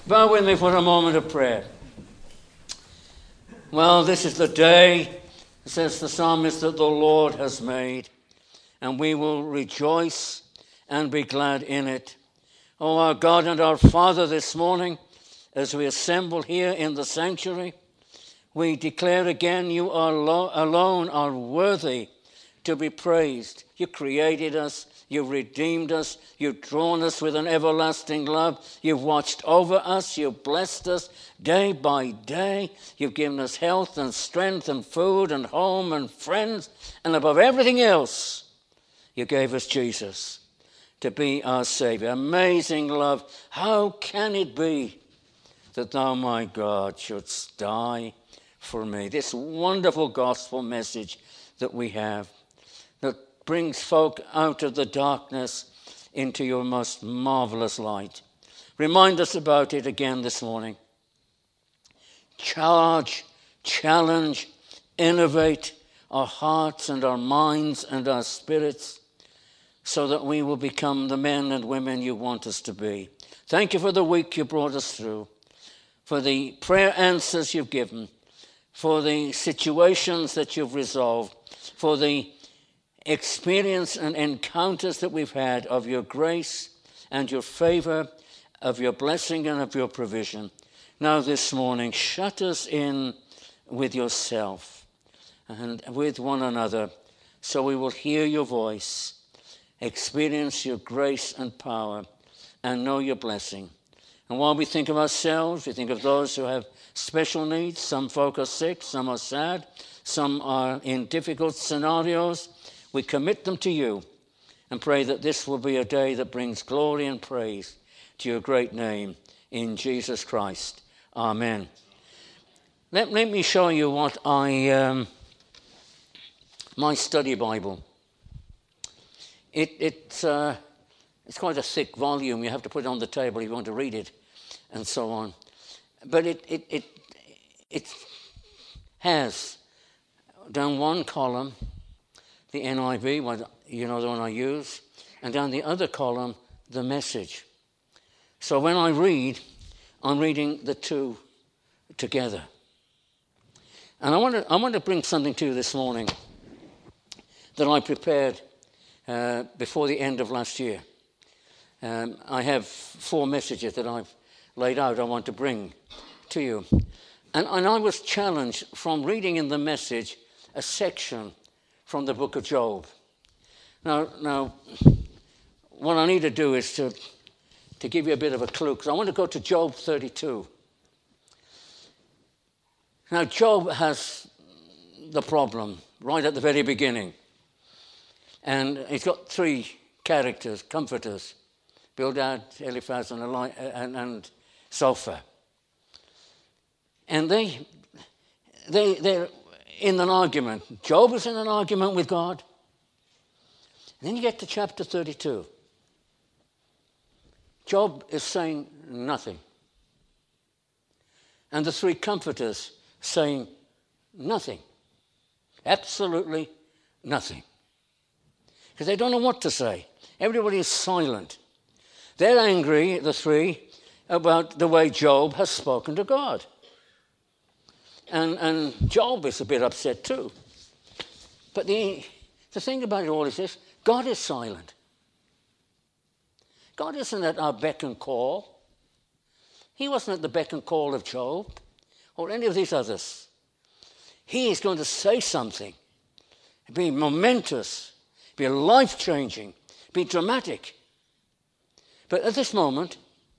Bow with me for a moment of prayer. Well, this is the day, says the psalmist, that the Lord has made, and we will rejoice and be glad in it. Oh, our God and our Father, this morning, as we assemble here in the sanctuary, we declare again you are alone are worthy to be praised. You created us. You've redeemed us. You've drawn us with an everlasting love. You've watched over us. You've blessed us day by day. You've given us health and strength and food and home and friends. And above everything else, you gave us Jesus to be our Savior. Amazing love. How can it be that thou, my God, shouldst die for me? This wonderful gospel message that we have, that brings folk out of the darkness into your most marvelous light. Remind us about it again this morning. Charge, challenge, innovate our hearts and our minds and our spirits so that we will become the men and women you want us to be. Thank you for the week you brought us through, for the prayer answers you've given, for the situations that you've resolved, for the experience and encounters that we've had of your grace and your favor, of your blessing and of your provision. Now this morning, shut us in with yourself and with one another so we will hear your voice, experience your grace and power, and know your blessing. And while we think of ourselves, we think of those who have special needs. Some folk are sick, some are sad, some are in difficult scenarios. We commit them to you and pray that this will be a day that brings glory and praise to your great name in Jesus Christ. Amen. Let me show you what my study Bible. It's quite a thick volume. You have to put it on the table if you want to read it and so on. But it has down one column the NIV, you know, the one I use, and down the other column, the Message. So when I read, I'm reading the two together. And I want to bring something to you this morning that I prepared before the end of last year. I have 4 messages that I've laid out I want to bring to you. And I was challenged from reading in the Message a section from the book of Job. Now, what I need to do is to give you a bit of a clue, because I want to go to Job 32. Now, Job has the problem right at the very beginning. And he's got 3 characters, comforters, Bildad, Eliphaz, and Zophar. And they're in an argument. Job is in an argument with God. And then you get to chapter 32. Job is saying nothing. And the 3 comforters saying nothing. Absolutely nothing. Because they don't know what to say. Everybody is silent. They're angry, the 3, about the way Job has spoken to God. And Job is a bit upset too. But the thing about it all is this: God is silent. God isn't at our beck and call. He wasn't at the beck and call of Job or any of these others. He is going to say something. Be momentous, be life-changing, be dramatic. But at this moment,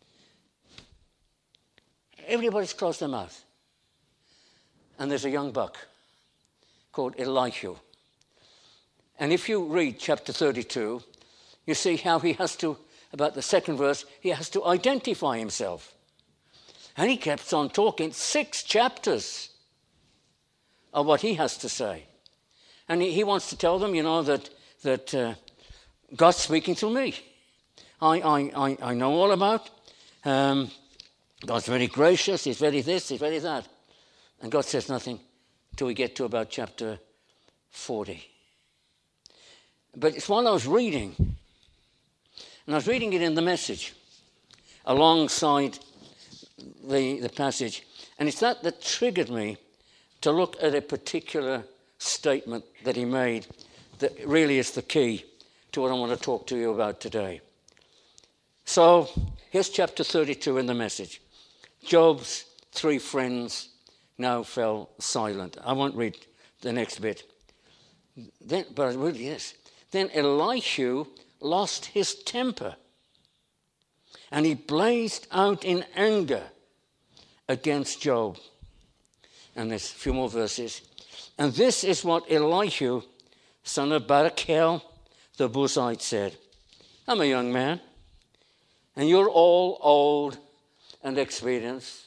everybody's closed their mouth. And there's a young buck called Elihu. And if you read chapter 32, you see how he has to, about the second verse, he has to identify himself. And he keeps on talking 6 chapters of what he has to say. And he wants to tell them, you know, that God's speaking through me. I know all about. God's very gracious, he's very this, he's very that. And God says nothing till we get to about chapter 40. But it's while I was reading, and I was reading it in the Message, alongside the passage. And it's that triggered me to look at a particular statement that he made that really is the key to what I want to talk to you about today. So here's chapter 32 in the Message. Job's 3 friends now fell silent. I won't read the next bit. But I will, yes. Then Elihu lost his temper, and he blazed out in anger against Job. And there's a few more verses. And this is what Elihu, son of Barachel, the Buzite, said. I'm a young man, and you're all old and experienced.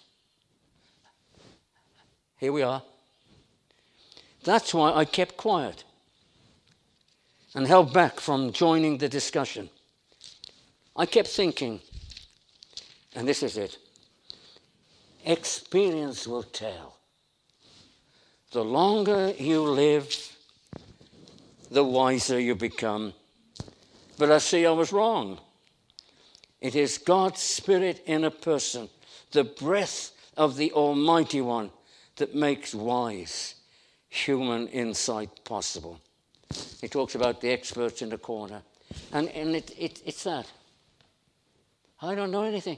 Here we are. That's why I kept quiet and held back from joining the discussion. I kept thinking, and this is it, experience will tell. The longer you live, the wiser you become. But I see I was wrong. It is God's Spirit in a person, the breath of the Almighty One, that makes wise human insight possible. He talks about the experts in the corner. And it's that. I don't know anything.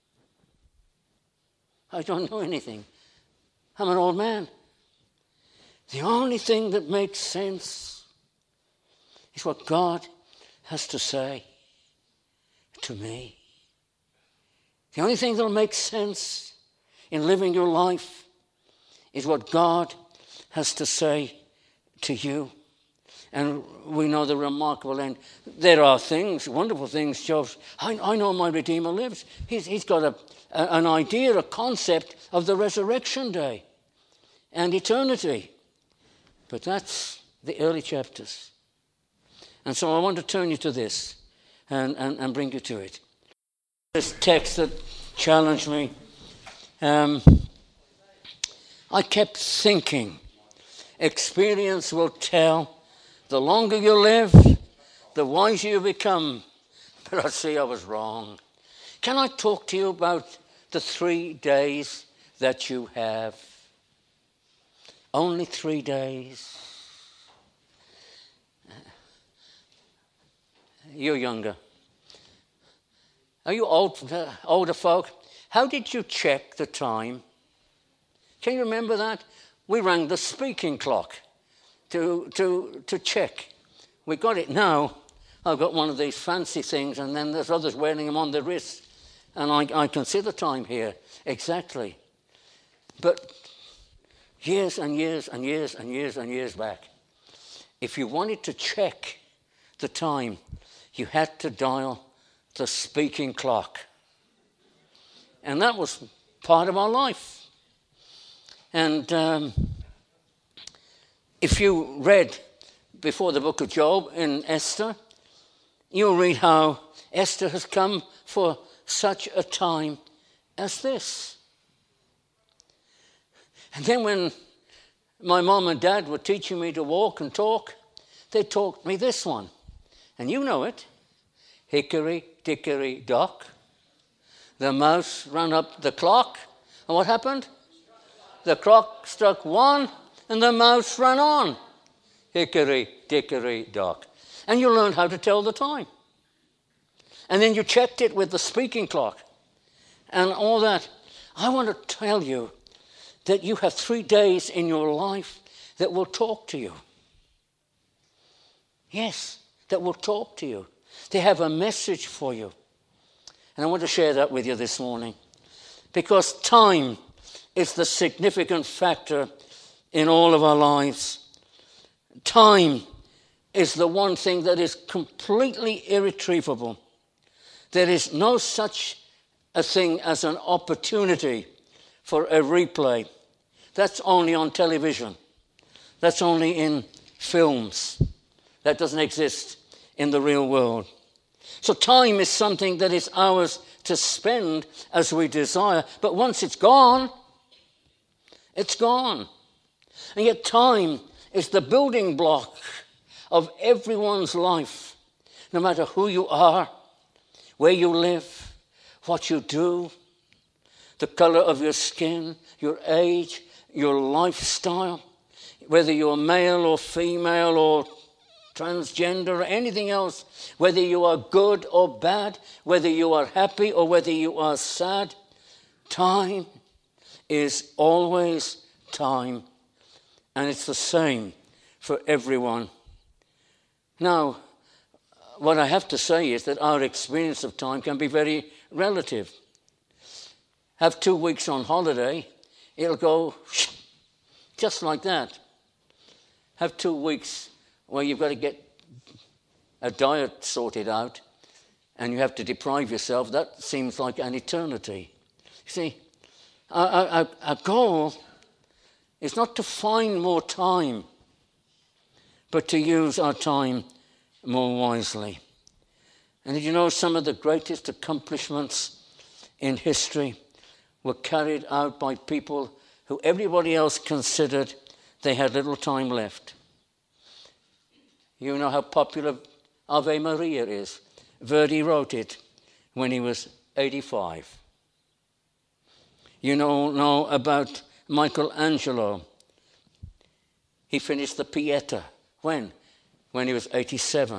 I don't know anything. I'm an old man. The only thing that makes sense is what God has to say to me. The only thing that will make sense in living your life is what God has to say to you. And we know the remarkable end. There are things, wonderful things, Job. I know my Redeemer lives. He's got an idea, a concept of the resurrection day and eternity. But that's the early chapters. And so I want to turn you to this and bring you to it. This text that challenged me, I kept thinking, experience will tell. The longer you live, the wiser you become. But I see I was wrong. Can I talk to you about the 3 days that you have? Only 3 days. You're younger. Are you older folk? How did you check the time? Can you remember that? We rang the speaking clock to check. We got it now. I've got one of these fancy things, and then there's others wearing them on their wrists, and I can see the time here exactly. But years and years and years and years and years back, if you wanted to check the time, you had to dial the speaking clock. And that was part of our life. And if you read before the book of Job in Esther, you'll read how Esther has come for such a time as this. And then when my mom and dad were teaching me to walk and talk, they taught me this one. And you know it. Hickory, dickory, dock. The mouse ran up the clock. And what happened? The clock struck 1 and the mouse ran on. Hickory, dickory, dock. And you learned how to tell the time. And then you checked it with the speaking clock and all that. I want to tell you that you have 3 days in your life that will talk to you. Yes, that will talk to you. They have a message for you. And I want to share that with you this morning. Because time is the significant factor in all of our lives. Time is the one thing that is completely irretrievable. There is no such a thing as an opportunity for a replay. That's only on television. That's only in films. That doesn't exist in the real world. So time is something that is ours to spend as we desire. But once it's gone, it's gone. And yet time is the building block of everyone's life. No matter who you are, where you live, what you do, the color of your skin, your age, your lifestyle, whether you're male or female or transgender or anything else, whether you are good or bad, whether you are happy or whether you are sad, time is always time, and it's the same for everyone. Now, what I have to say is that our experience of time can be very relative. Have 2 weeks on holiday, it'll go just like that. Have 2 weeks where you've got to get a diet sorted out and you have to deprive yourself. That seems like an eternity. You see, our goal is not to find more time, but to use our time more wisely. And did you know some of the greatest accomplishments in history were carried out by people who everybody else considered they had little time left? You know how popular Ave Maria is. Verdi wrote it when he was 85. You know about Michelangelo. He finished the Pieta. When? When he was 87.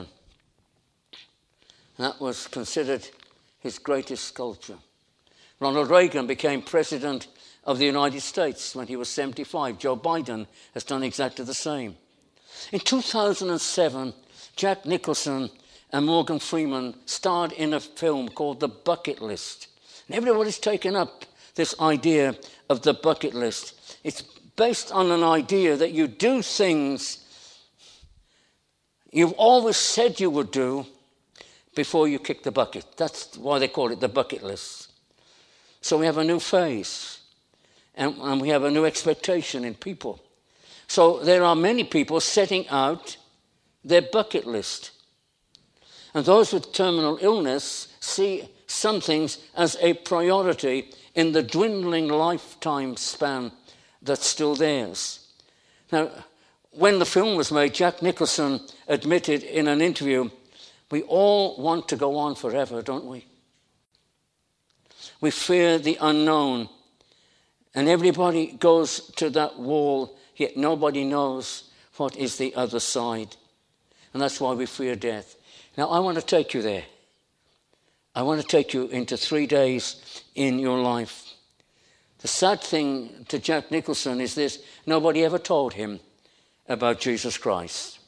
That was considered his greatest sculpture. Ronald Reagan became president of the United States when he was 75. Joe Biden has done exactly the same. In 2007, Jack Nicholson and Morgan Freeman starred in a film called The Bucket List. And everybody's taken up this idea of the bucket list. It's based on an idea that you do things you've always said you would do before you kick the bucket. That's why they call it the bucket list. So we have a new phase, and we have a new expectation in people. So there are many people setting out their bucket list. And those with terminal illness see some things as a priority in the dwindling lifetime span that's still theirs. Now, when the film was made, Jack Nicholson admitted in an interview, we all want to go on forever, don't we? We fear the unknown. And everybody goes to that wall, yet nobody knows what is the other side. And that's why we fear death. Now, I want to take you there. I want to take you into 3 days in your life. The sad thing to Jack Nicholson is this: nobody ever told him about Jesus Christ.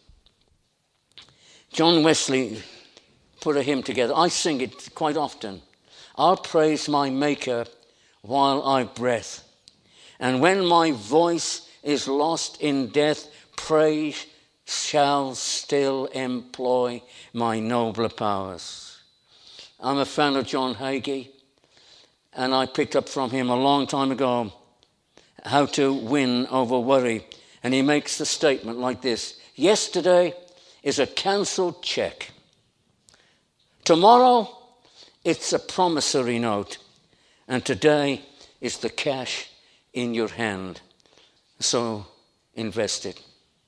John Wesley put a hymn together. I sing it quite often. I'll praise my Maker while I've breath. And when my voice is lost in death, praise shall still employ my nobler powers. I'm a fan of John Hagee, and I picked up from him a long time ago how to win over worry. And he makes the statement like this: yesterday is a cancelled check. Tomorrow, it's a promissory note. And today is the cash in your hand. So invest it.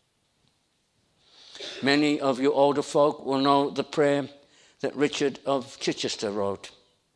Many of you older folk will know the prayer that Richard of Chichester wrote.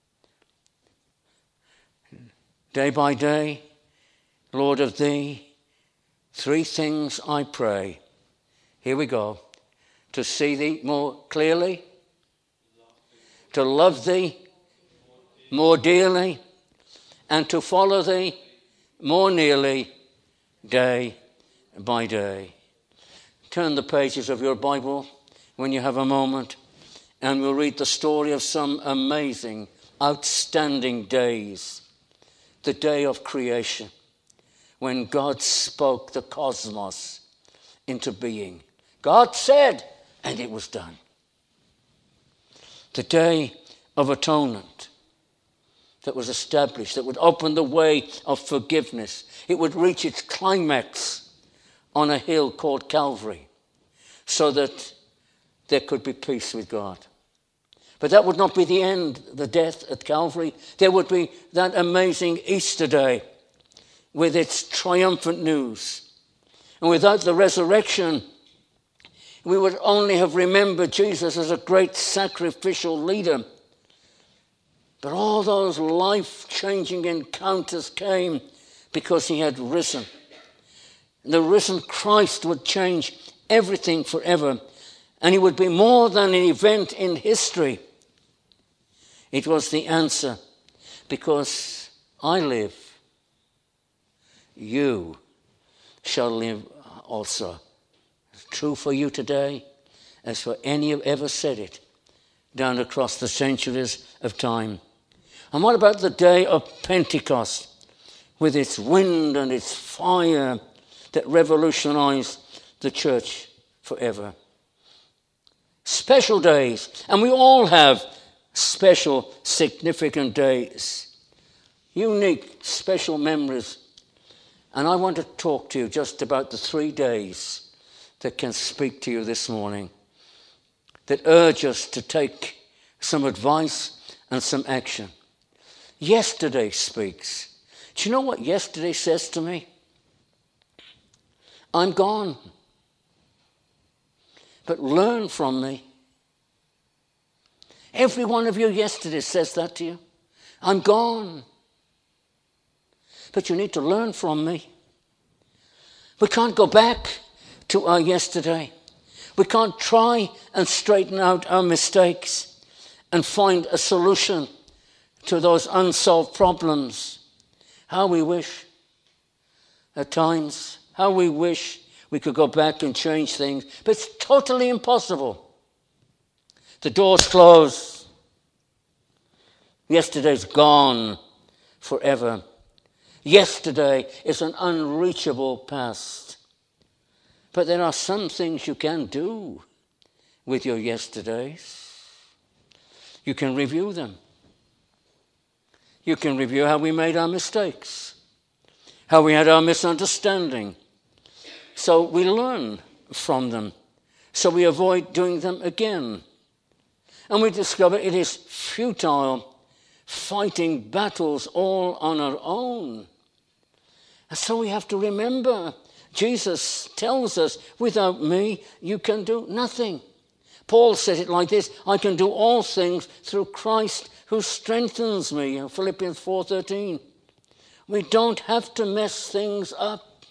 Day by day, Lord, of thee, 3 things I pray. Here we go. To see thee more clearly, to love thee more dearly, and to follow thee more nearly day by day. Turn the pages of your Bible when you have a moment, and we'll read the story of some amazing, outstanding days. The day of creation, when God spoke the cosmos into being. God said, and it was done. The day of atonement that was established, that would open the way of forgiveness. It would reach its climax on a hill called Calvary, so that there could be peace with God. But that would not be the end, the death at Calvary. There would be that amazing Easter day with its triumphant news. And without the resurrection, we would only have remembered Jesus as a great sacrificial leader. But all those life-changing encounters came because he had risen. The risen Christ would change everything forever, and he would be more than an event in history. It was the answer. Because I live, you shall live also. It's true for you today as for any who ever said it down across the centuries of time. And what about the day of Pentecost with its wind and its fire that revolutionized the church forever? Special days, and we all have special, significant days, unique, special memories. And I want to talk to you just about the 3 days that can speak to you this morning, that urge us to take some advice and some action. Yesterday speaks. Do you know what yesterday says to me? I'm gone. But learn from me. Every one of you yesterday says that to you. I'm gone. But you need to learn from me. We can't go back to our yesterday. We can't try and straighten out our mistakes and find a solution to those unsolved problems. How we wish at times, how we wish we could go back and change things. But it's totally impossible. The door's closed. Yesterday's gone forever. Yesterday is an unreachable past. But there are some things you can do with your yesterdays. You can review them. You can review how we made our mistakes, how we had our misunderstanding. So we learn from them, so we avoid doing them again. And we discover it is futile fighting battles all on our own. And so we have to remember, Jesus tells us, without me, you can do nothing. Paul said it like this, I can do all things through Christ who strengthens me, in Philippians 4:13. We don't have to mess things up.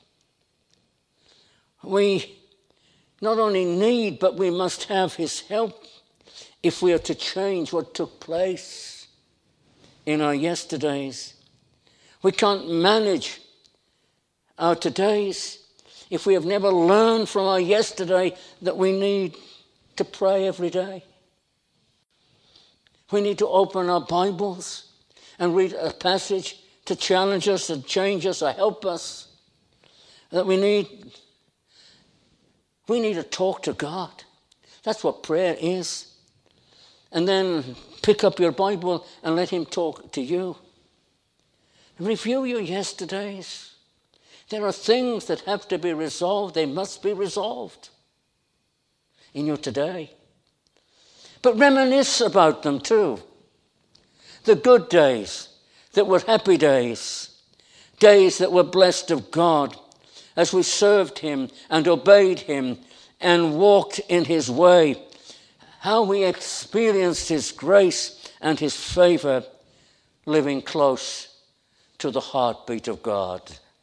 We not only need, but we must have his help if we are to change what took place in our yesterdays. We can't manage our todays if we have never learned from our yesterday that we need to pray every day. We need to open our Bibles and read a passage to challenge us and change us or help us. That we need to talk to God. That's what prayer is. And then pick up your Bible and let him talk to you. Review your yesterdays. There are things that have to be resolved. They must be resolved in your today. But reminisce about them too. The good days that were happy days. Days that were blessed of God as we served him and obeyed him and walked in his way. How we experienced his grace and his favor living close to the heartbeat of God.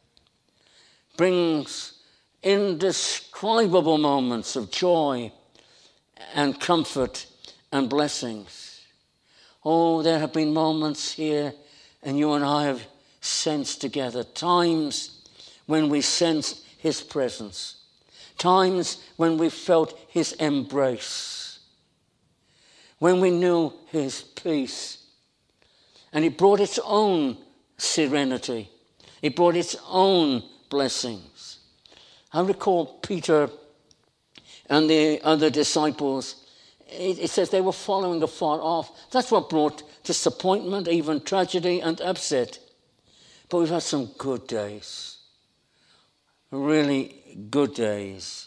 Brings indescribable moments of joy and comfort and blessings. Oh, there have been moments here, and you and I have sensed together, times when we sensed his presence, times when we felt his embrace, when we knew his peace. And it brought its own serenity. It brought its own blessings. I recall Peter and the other disciples. It says they were following afar off. That's what brought disappointment, even tragedy and upset. But we've had some good days. Really good days.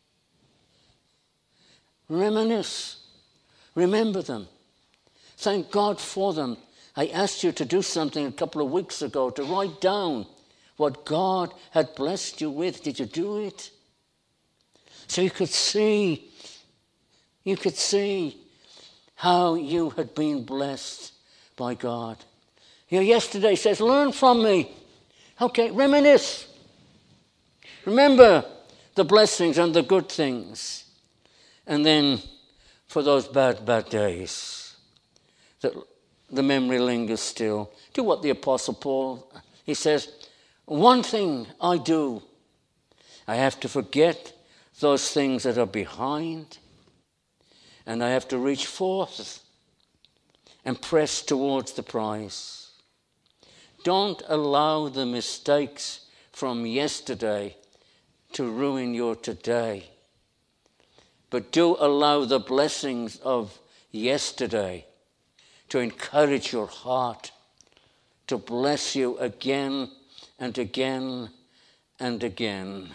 Reminisce. Remember them. Thank God for them. I asked you to do something a couple of weeks ago, to write down what God had blessed you with. Did you do it? So you could see how you had been blessed by God. Here yesterday says, learn from me. Okay, reminisce. Remember the blessings and the good things. And then for those bad days, that the memory lingers still. Do what the Apostle Paul, he says, one thing I do, I have to forget those things that are behind, and I have to reach forth and press towards the prize. Don't allow the mistakes from yesterday to ruin your today, but do allow the blessings of yesterday to encourage your heart, to bless you again and again and again.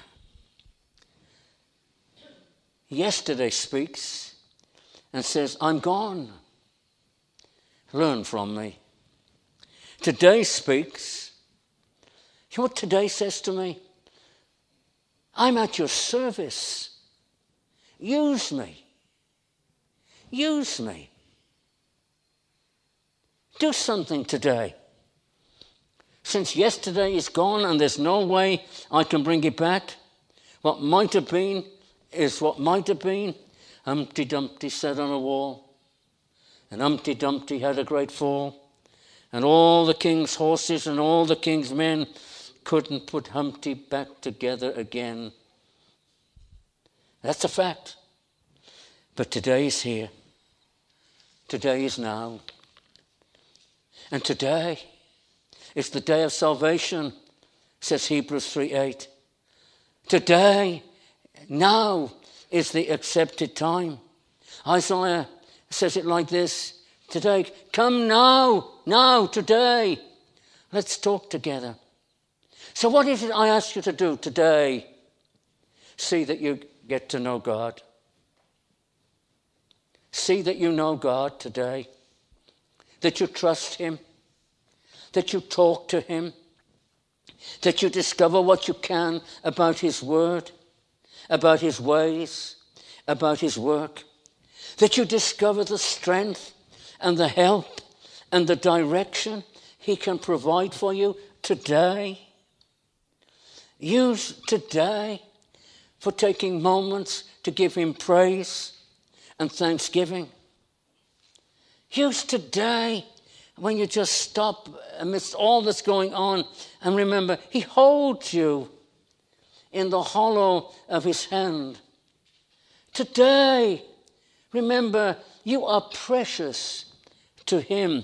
Yesterday speaks and says, I'm gone. Learn from me. Today speaks. You know what today says to me? I'm at your service. Use me. Use me. Do something today. Since yesterday is gone and there's no way I can bring it back, what might have been is what might have been. Humpty Dumpty sat on a wall, and Humpty Dumpty had a great fall, and all the king's horses and all the king's men couldn't put Humpty back together again. That's a fact. But today is here. Today is now. And today is the day of salvation, says Hebrews 3:8. Today, now is the accepted time. Isaiah says it like this. Today, come now, today. Let's talk together. So what is it I ask you to do today? See that you get to know God. See that you know God today. That you trust him. That you talk to him. That you discover what you can about his word, about his ways, about his work. That you discover the strength and the help and the direction he can provide for you today. Use today for taking moments to give him praise and thanksgiving. Use today when you just stop amidst all that's going on and remember he holds you in the hollow of his hand. Today, remember you are precious to him.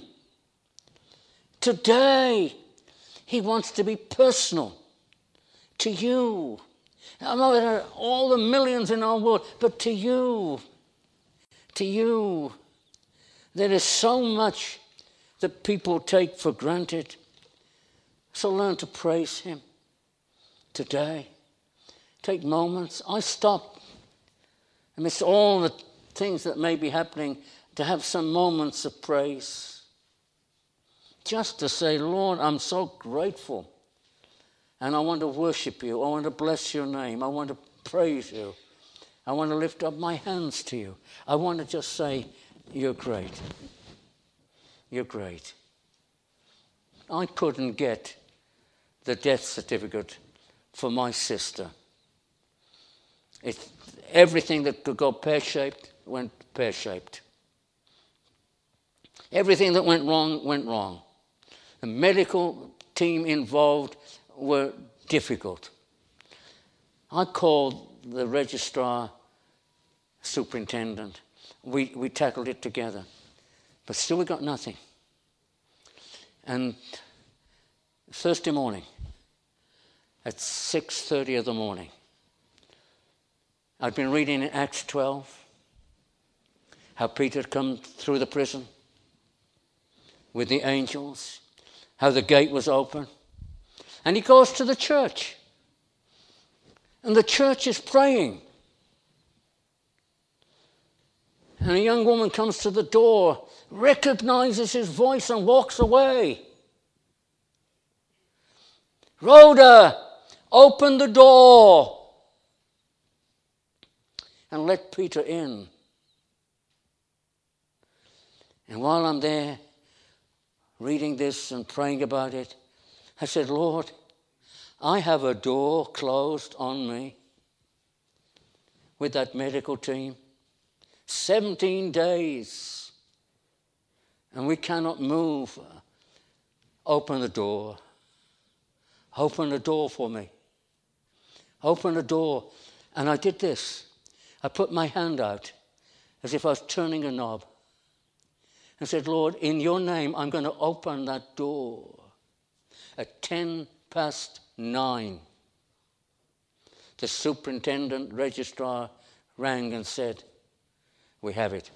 Today, he wants to be personal to you. I know there are all the millions in our world, but to you, there is so much that people take for granted. So learn to praise him today. Take moments. I stop amidst all the things that may be happening to have some moments of praise. Just to say, Lord, I'm so grateful. And I want to worship you. I want to bless your name. I want to praise you. I want to lift up my hands to you. I want to just say, you're great. You're great. I couldn't get the death certificate for my sister. Everything that could go pear-shaped went pear-shaped. Everything that went wrong. The medical team involved were difficult. I called the registrar superintendent. We tackled it together. But still we got nothing. And Thursday morning, at 6:30 of the morning, I'd been reading in Acts 12 how Peter had come through the prison with the angels, how the gate was open. And he goes to the church. And the church is praying. And a young woman comes to the door, recognizes his voice and walks away. Rhoda, open the door and let Peter in. And while I'm there, reading this and praying about it, I said, Lord, I have a door closed on me with that medical team. 17 days. And we cannot move. Open the door. Open the door for me. Open the door. And I did this. I put my hand out as if I was turning a knob. And said, Lord, in your name, I'm going to open that door. At 9:10, the superintendent registrar rang and said, we have it.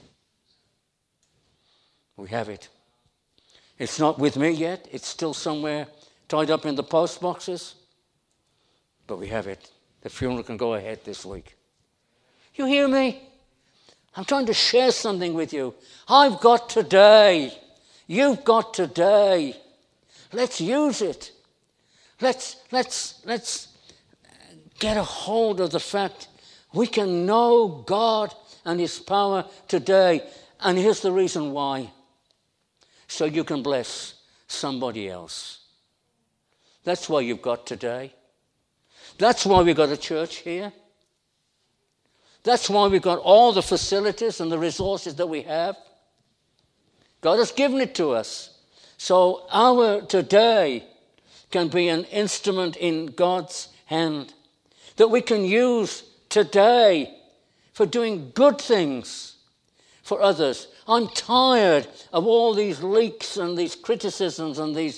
We have it. It's not with me yet. It's still somewhere tied up in the post boxes. But we have it. The funeral can go ahead this week. You hear me? I'm trying to share something with you. I've got today. You've got today. Let's use it. Let's get a hold of the fact we can know God and his power today. And here's the reason why. So you can bless somebody else. That's why you've got today. That's why we've got a church here. That's why we've got all the facilities and the resources that we have. God has given it to us. So our today can be an instrument in God's hand that we can use today for doing good things for others. I'm tired of all these leaks and these criticisms and these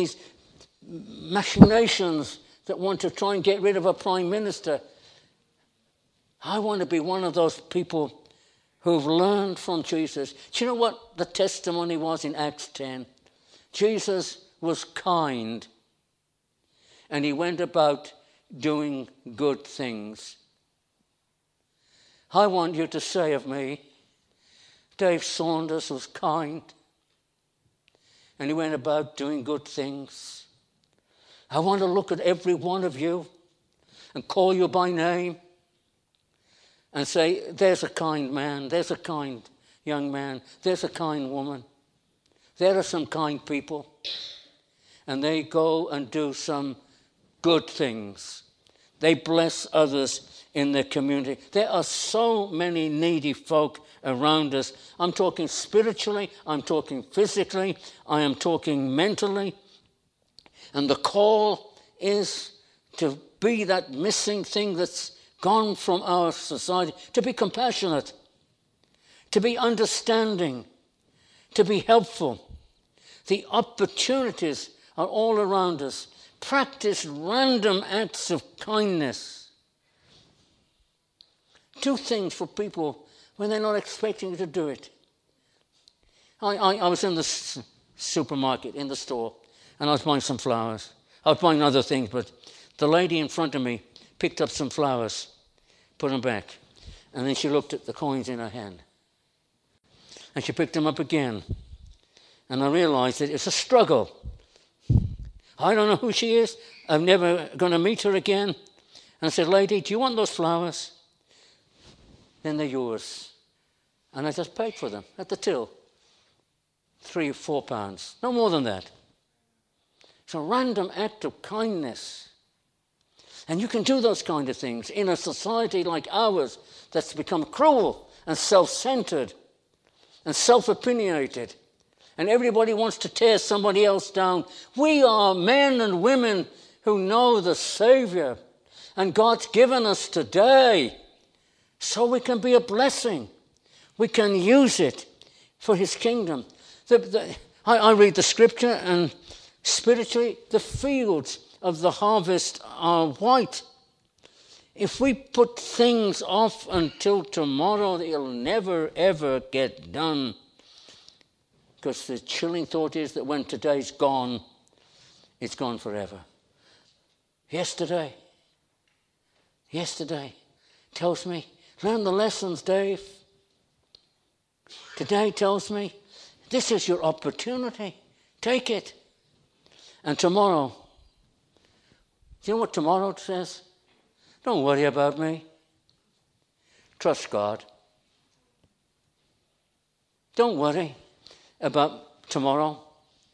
machinations that want to try and get rid of a prime minister. I want to be one of those people who've learned from Jesus. Do you know what the testimony was in Acts 10? Jesus was kind and he went about doing good things. I want you to say of me, Dave Saunders was kind and he went about doing good things. I want to look at every one of you and call you by name and say, there's a kind man, there's a kind young man, there's a kind woman. There are some kind people. And they go and do some good things. They bless others in their community. There are so many needy folk around us. I'm talking spiritually, I'm talking physically, I am talking mentally. And the call is to be that missing thing that's gone from our society, to be compassionate, to be understanding, to be helpful. The opportunities are all around us. Practice random acts of kindness. Do things for people when they're not expecting you to do it. I was in the supermarket, in the store, and I was buying some flowers. I was buying other things, but the lady in front of me picked up some flowers, put them back, and then she looked at the coins in her hand. And she picked them up again. And I realized that it's a struggle. I don't know who she is. I'm never going to meet her again. And I said, lady, do you want those flowers? Then they're yours. And I just paid for them at the till. £3 or £4. No more than that. It's a random act of kindness. And you can do those kind of things in a society like ours that's become cruel and self-centered and self-opinionated. And everybody wants to tear somebody else down. We are men and women who know the Savior. And God's given us today so we can be a blessing. We can use it for his kingdom. I read the scripture, and spiritually, the fields of the harvest are white. If we put things off until tomorrow, it'll never, ever get done. Because the chilling thought is that when today's gone, it's gone forever. Yesterday tells me, learn the lessons, Dave. Today tells me, this is your opportunity. Take it. And tomorrow, do you know what tomorrow says? Don't worry about me. Trust God. Don't worry about tomorrow.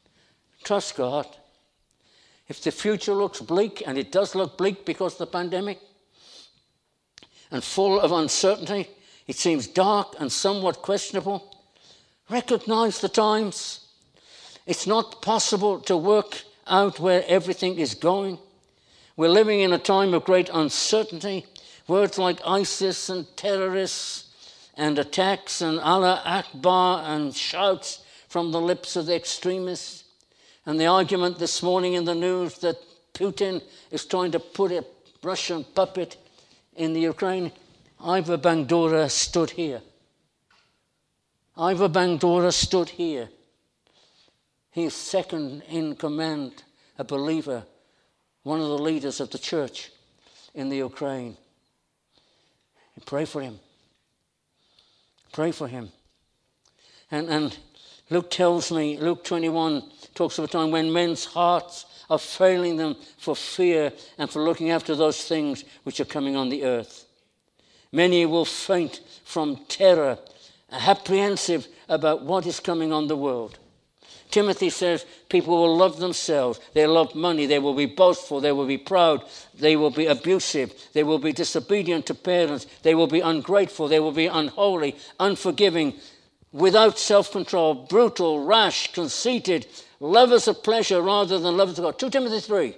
Trust God. If the future looks bleak, and it does look bleak because of the pandemic, and full of uncertainty, it seems dark and somewhat questionable, recognize the times. It's not possible to work out where everything is going. We're living in a time of great uncertainty. Words like ISIS and terrorists and attacks and Allah Akbar and shouts from the lips of the extremists. And the argument this morning in the news that Putin is trying to put a Russian puppet in the Ukraine. Ivor Bangdora stood here. Ivor Bangdora stood here. He's second in command, a believer, one of the leaders of the church in the Ukraine. Pray for him. Pray for him. And Luke tells me, Luke 21 talks of a time when men's hearts are failing them for fear and for looking after those things which are coming on the earth. Many will faint from terror, apprehensive about what is coming on the world. Timothy says people will love themselves, they'll love money, they will be boastful, they will be proud, they will be abusive, they will be disobedient to parents, they will be ungrateful, they will be unholy, unforgiving, without self-control, brutal, rash, conceited, lovers of pleasure rather than lovers of God. 2 Timothy 3.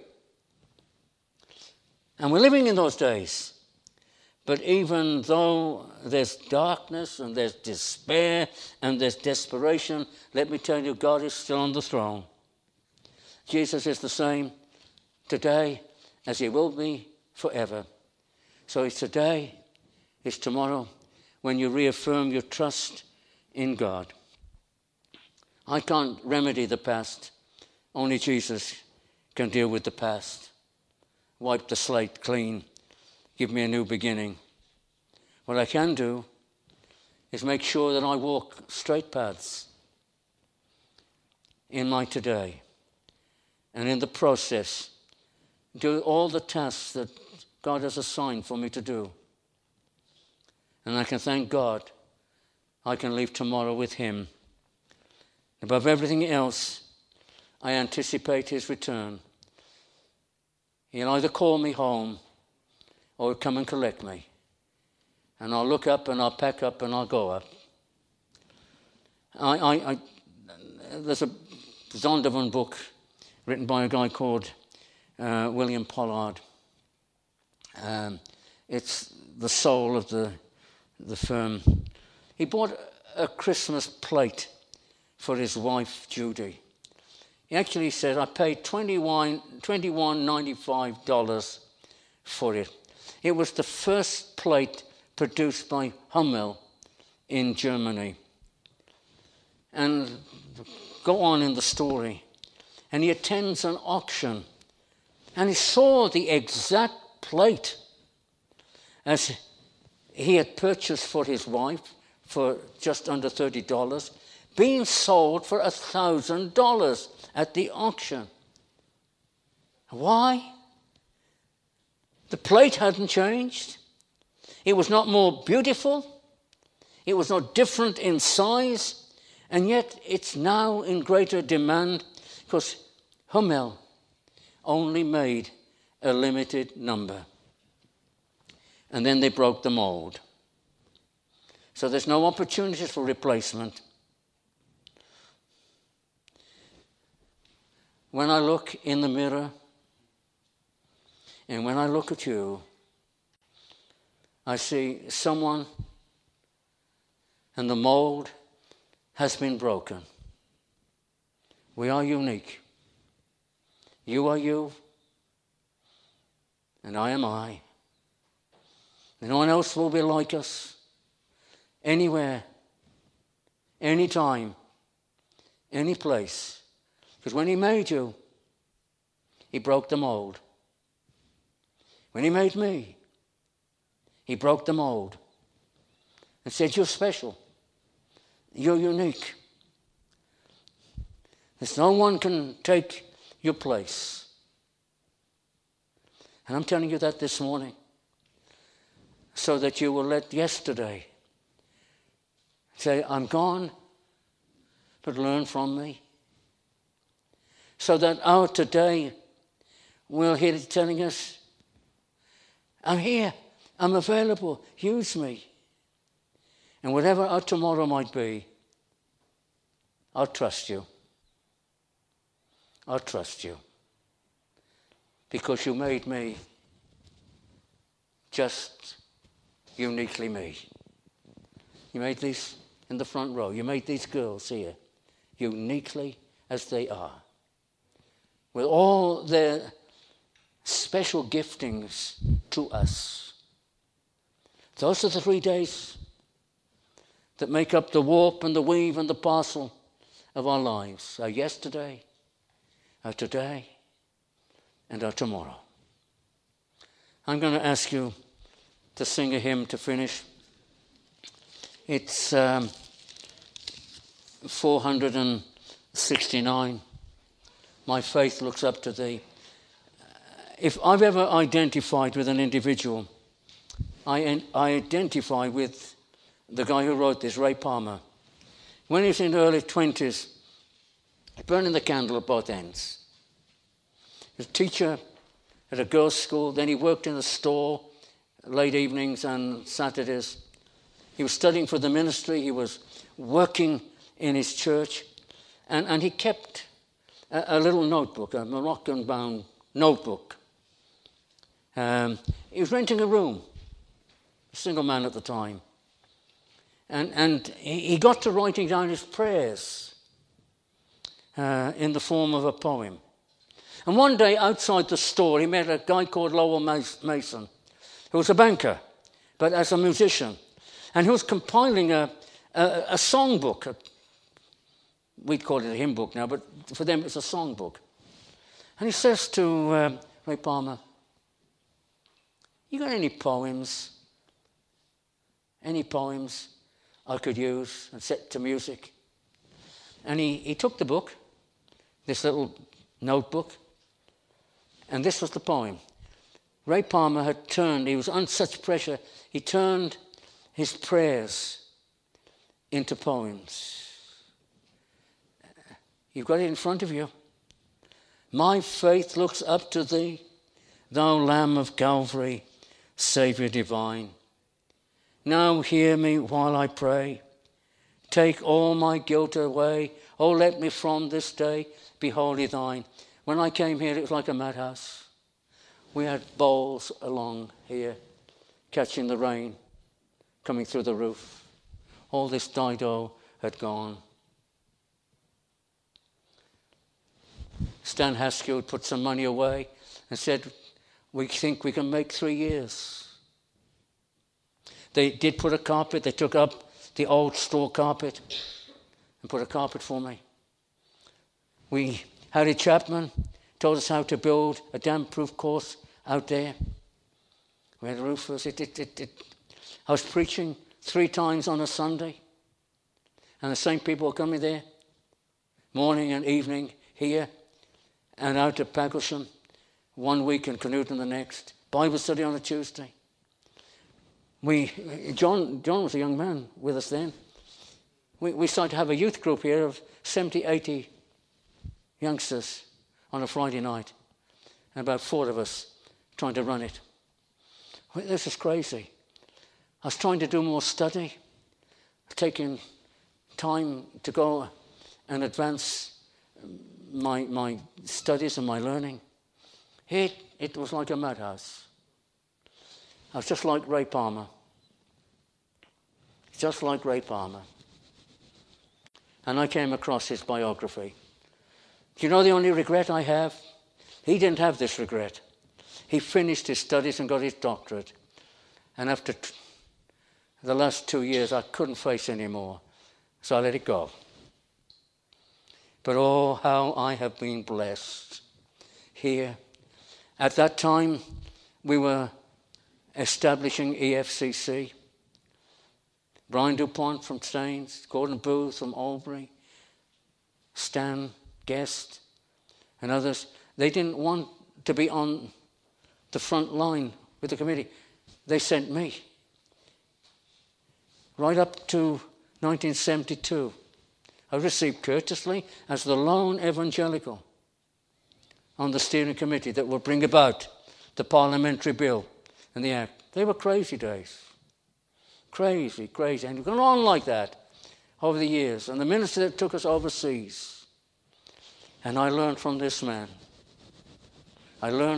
And we're living in those days. But even though there's darkness and there's despair and there's desperation, let me tell you, God is still on the throne. Jesus is the same today as he will be forever. So it's today, it's tomorrow, when you reaffirm your trust in God. I can't remedy the past. Only Jesus can deal with the past. Wipe the slate clean. Give me a new beginning. What I can do is make sure that I walk straight paths in my today. And in the process, do all the tasks that God has assigned for me to do. And I can thank God I can leave tomorrow with him. Above everything else, I anticipate his return. He'll either call me home or come and collect me. And I'll look up and I'll pack up and I'll go up. There's a Zondervan book written by a guy called William Pollard. It's the soul of the firm. He bought a Christmas plate for his wife, Judy. He actually said, I paid $21.95 for it. It was the first plate produced by Hummel in Germany. And go on in the story. And he attends an auction. And he saw the exact plate as he had purchased for his wife for just under $30, being sold for $1,000 at the auction. Why? The plate hadn't changed. It was not more beautiful. It was not different in size. And yet it's now in greater demand because Hummel only made a limited number. And then they broke the mold. So there's no opportunities for replacement. When I look in the mirror and when I look at you, I see someone and the mold has been broken. We are unique. You are you, and I am I. No one else will be like us. Anywhere, anytime, any place. Because when he made you, he broke the mold. When he made me, he broke the mold and said, you're special. You're unique. There's no one can take your place. And I'm telling you that this morning so that you will let yesterday say, I'm gone, but learn from me. so that our today will hear it telling us, I'm here, I'm available, use me. And whatever our tomorrow might be, I'll trust you. I'll trust you. Because you made me just uniquely me. You made these in the front row. You made these girls here uniquely as they are, with all their special giftings to us. Those are the 3 days that make up the warp and the weave and the parcel of our lives. Our yesterday, our today, and our tomorrow. I'm going to ask you to sing a hymn to finish. It's 469. My faith looks up to thee. If I've ever identified with an individual, I identify with the guy who wrote this, Ray Palmer. When he was in the early 20s, burning the candle at both ends. He was a teacher at a girls' school. Then he worked in a store late evenings and Saturdays. He was studying for the ministry. He was working in his church. And he kept a little notebook, a Moroccan-bound notebook. He was renting a room, a single man at the time. And he got to writing down his prayers in the form of a poem. And one day outside the store, he met a guy called Lowell Mason, who was a banker, but as a musician. And he was compiling a songbook. We'd call it a hymn book now, but for them it's a songbook. And he says to Ray Palmer, you got any poems? Any poems I could use and set to music? And he took the book, this little notebook, and this was the poem. Ray Palmer had turned, he was under such pressure, he turned his prayers into poems. You've got it in front of you. My faith looks up to thee, thou Lamb of Calvary, Saviour divine. Now hear me while I pray. Take all my guilt away. Oh, let me from this day be wholly thine. When I came here, it was like a madhouse. We had bowls along here, catching the rain, coming through the roof. All this Dido had gone. Stan Haskell had put some money away and said, we think we can make 3 years. They did put a carpet. They took up the old store carpet and put a carpet for me. Harry Chapman told us how to build a damp-proof course out there. We had roofers. I was preaching 3 times on a Sunday, and the same people were coming there, morning and evening here, and out to Pagglesham, 1 week and Canewton the next. Bible study on a Tuesday. John was a young man with us then. We started to have a youth group here of 70, 80 youngsters on a Friday night. And about 4 of us trying to run it. This is crazy. I was trying to do more study, taking time to go and advance my studies and my learning. It was like a madhouse. I was just like Ray Palmer. Just like Ray Palmer. And I came across his biography. Do you know the only regret I have? He didn't have this regret. He finished his studies and got his doctorate. And after the last 2 years, I couldn't face anymore. So I let it go. But oh, how I have been blessed here. At that time, we were establishing EFCC. Brian DuPont from Staines, Gordon Booth from Albury, Stan Guest, and others. They didn't want to be on the front line with the committee. They sent me. Right up to 1972. I received courteously as the lone evangelical. on the steering committee that would bring about the parliamentary bill and the act. They were crazy days. Crazy. And it's gone on like that over the years. And the minister that took us overseas. And I learned from this man. No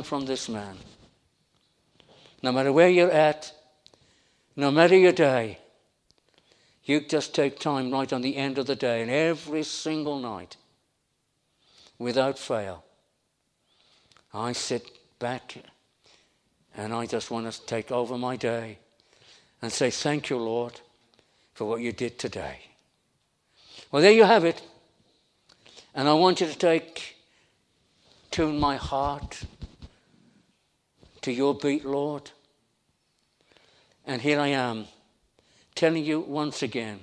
matter where you're at, no matter your day, you just take time right on the end of the day and every single night, without fail, I sit back and I just want to take over my day and say, thank you, Lord, for what you did today. Well, there you have it. And I want you to tune my heart to your beat, Lord. And here I am, telling you once again,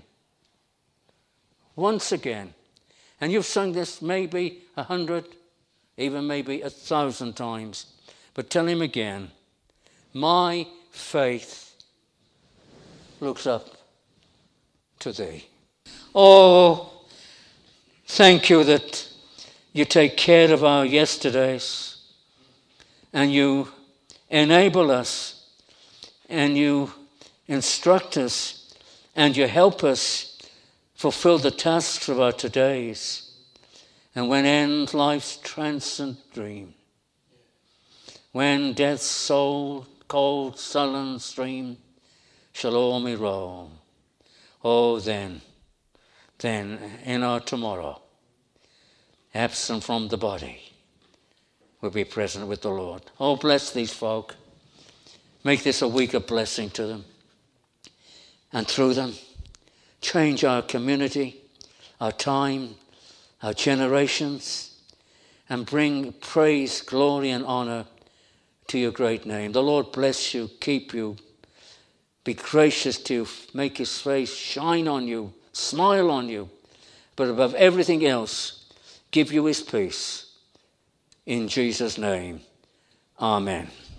and you've sung this maybe 100, even maybe 1,000 times, but tell him again, my faith looks up to thee. Oh, thank you that you take care of our yesterdays and you enable us and you instruct us and you help us fulfill the tasks of our todays. And when ends life's transient dream, when death's cold, sullen stream shall o'er me roll, oh, then in our tomorrow, absent from the body, we'll be present with the Lord. Oh, bless these folk. Make this a week of blessing to them. And through them, change our community, our time, our generations, and bring praise, glory, and honor to your great name. The Lord bless you, keep you, be gracious to you, make his face shine on you, smile on you, but above everything else, give you his peace. In Jesus' name, amen.